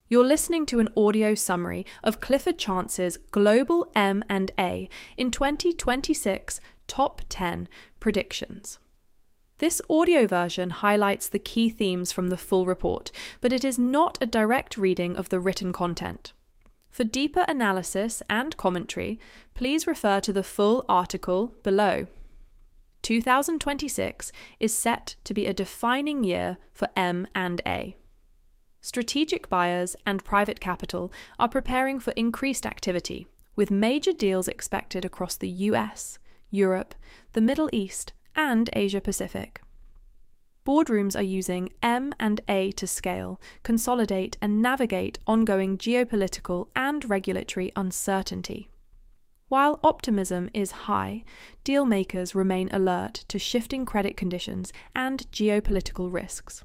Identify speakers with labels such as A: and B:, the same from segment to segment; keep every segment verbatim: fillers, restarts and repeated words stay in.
A: You're listening to an audio summary of Clifford Chance's Global M and A in twenty twenty-six Top ten Predictions. This audio version highlights the key themes from the full report, but it is not a direct reading of the written content. For deeper analysis and commentary, please refer to the full article below. two thousand twenty-six is set to be a defining year for M and A. Strategic buyers and private capital are preparing for increased activity, with major deals expected across the U S, Europe, the Middle East, and Asia Pacific. Boardrooms are using M and A to scale, consolidate, and navigate ongoing geopolitical and regulatory uncertainty. While optimism is high, deal-makers remain alert to shifting credit conditions and geopolitical risks.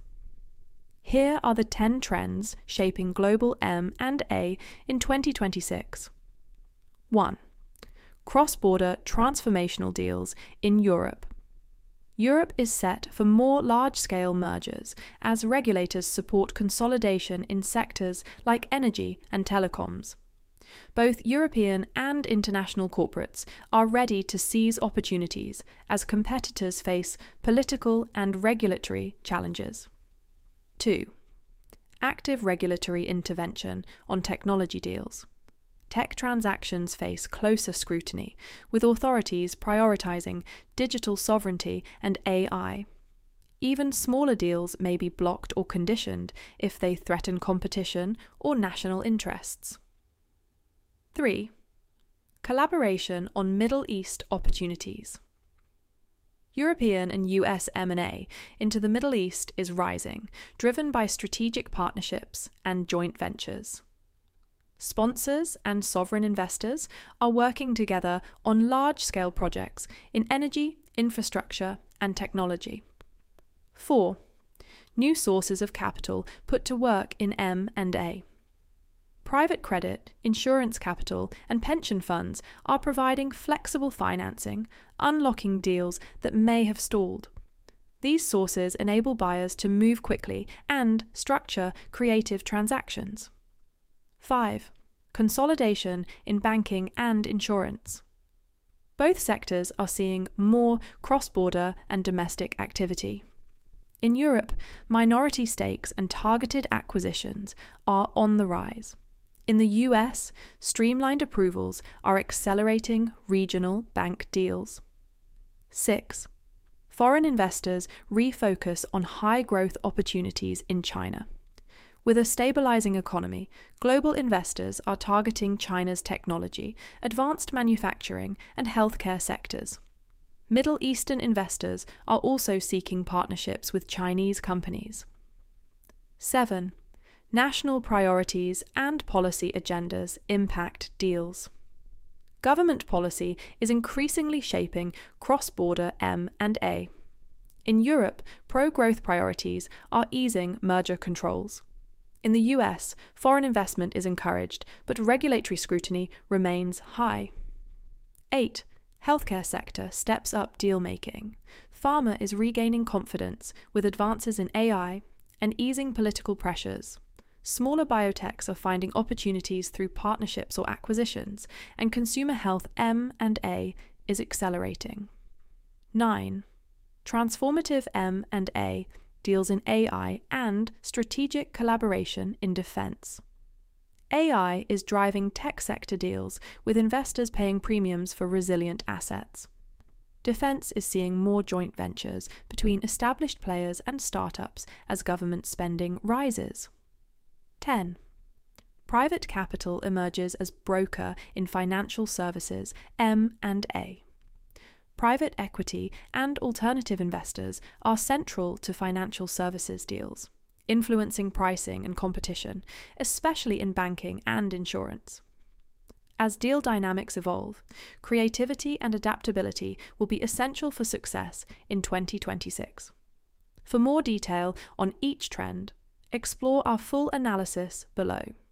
A: Here are the ten trends shaping global M and A in twenty twenty-six. one. Cross-border transformational deals in Europe. Europe is set for more large-scale mergers as regulators support consolidation in sectors like energy and telecoms. Both European and international corporates are ready to seize opportunities as competitors face political and regulatory challenges. two. Active regulatory intervention on technology deals. Tech transactions face closer scrutiny, with authorities prioritizing digital sovereignty and A I. Even smaller deals may be blocked or conditioned if they threaten competition or national interests. three. Collaboration on Middle East opportunities. European and U S M and A into the Middle East is rising, driven by strategic partnerships and joint ventures. Sponsors and sovereign investors are working together on large-scale projects in energy, infrastructure, and technology. four. New sources of capital put to work in M and A. Private credit, insurance capital, and pension funds are providing flexible financing, unlocking deals that may have stalled. These sources enable buyers to move quickly and structure creative transactions. five. Consolidation in banking and insurance. Both sectors are seeing more cross-border and domestic activity. In Europe, minority stakes and targeted acquisitions are on the rise. In the U S, streamlined approvals are accelerating regional bank deals. six. Foreign investors refocus on high-growth opportunities in China. With a stabilizing economy, global investors are targeting China's technology, advanced manufacturing, and healthcare sectors. Middle Eastern investors are also seeking partnerships with Chinese companies. seven. National priorities and policy agendas impact deals. Government policy is increasingly shaping cross-border M and A. In Europe, pro-growth priorities are easing merger controls. In the U S, foreign investment is encouraged, but regulatory scrutiny remains high. eight. Healthcare sector steps up deal-making. Pharma is regaining confidence with advances in A I and easing political pressures. Smaller biotechs are finding opportunities through partnerships or acquisitions, and consumer health M and A is accelerating. nine. Transformative M and A deals in A I and strategic collaboration in defense. A I is driving tech sector deals, with investors paying premiums for resilient assets. Defense is seeing more joint ventures between established players and startups as government spending rises. ten. Private capital emerges as broker in financial services M and A. Private equity and alternative investors are central to financial services deals, influencing pricing and competition, especially in banking and insurance. As deal dynamics evolve, creativity and adaptability will be essential for success in twenty twenty-six. For more detail on each trend, explore our full analysis below.